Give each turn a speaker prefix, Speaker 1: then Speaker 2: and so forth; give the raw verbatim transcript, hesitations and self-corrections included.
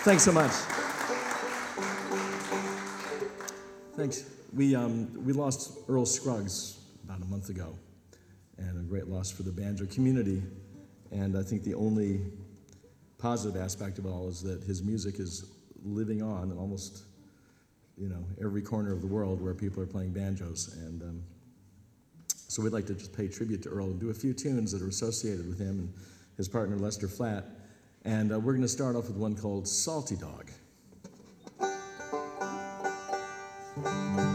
Speaker 1: Thanks so much. Thanks. We, um, we lost Earl Scruggs about a month ago, and a great loss for the banjo community. And I think the only positive aspect of it all is that his music is living on in almost, you know, every corner of the world where people are playing banjos. And um, so we'd like to just pay tribute to Earl and do a few tunes that are associated with him and his partner Lester Flatt. And uh, we're going to start off with one called Salty Dog.